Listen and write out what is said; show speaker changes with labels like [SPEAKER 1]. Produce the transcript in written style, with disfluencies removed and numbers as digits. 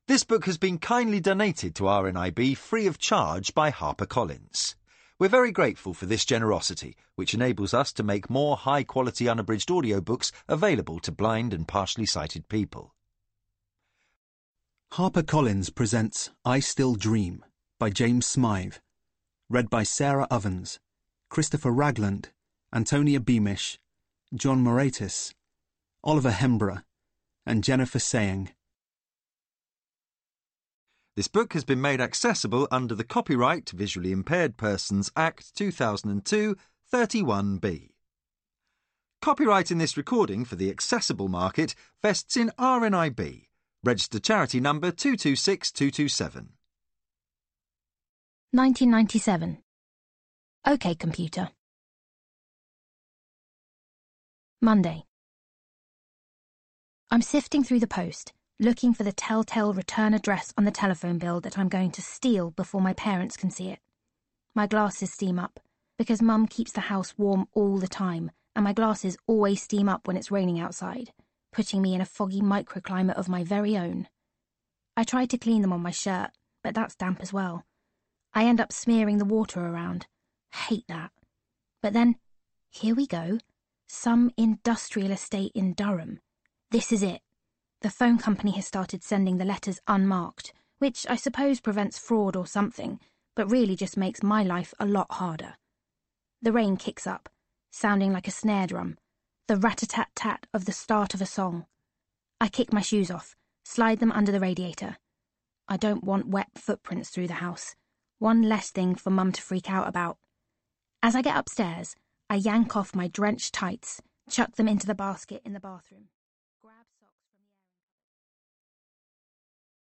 [SPEAKER 1] This book has been kindly donated to RNIB free of charge by HarperCollins. We're very grateful for this generosity, which enables us to make more high-quality unabridged audiobooks available to blind and partially sighted people.
[SPEAKER 2] HarperCollins presents I Still Dream by James Smythe, read by Sarah Ovens, Christopher Ragland, Antonia Beamish, John Moratis, Oliver Hembrough, and Jennifer Saying.
[SPEAKER 1] This book has been made accessible under the Copyright Visually Impaired Persons Act 2002, 31B. Copyright in this recording for the accessible market vests in RNIB, registered charity number 226227.
[SPEAKER 3] 1997. OK Computer. Monday. I'm sifting through the post, looking for the telltale return address on the telephone bill that I'm going to steal before my parents can see it. My glasses steam up, because Mum keeps the house warm all the time, and my glasses always steam up when it's raining outside, putting me in a foggy microclimate of my very own. I try to clean them on my shirt, but that's damp as well. I end up smearing the water around. Hate that. But then, here we go. Some industrial estate in Durham. This is it. The phone company has started sending the letters unmarked, which I suppose prevents fraud or something, but really just makes my life a lot harder. The rain kicks up, sounding like a snare drum, the rat-a-tat-tat of the start of a song. I kick my shoes off, slide them under the radiator. I don't want wet footprints through the house. One less thing for Mum to freak out about. As I get upstairs, I yank off my drenched tights, chuck them into the basket in the bathroom.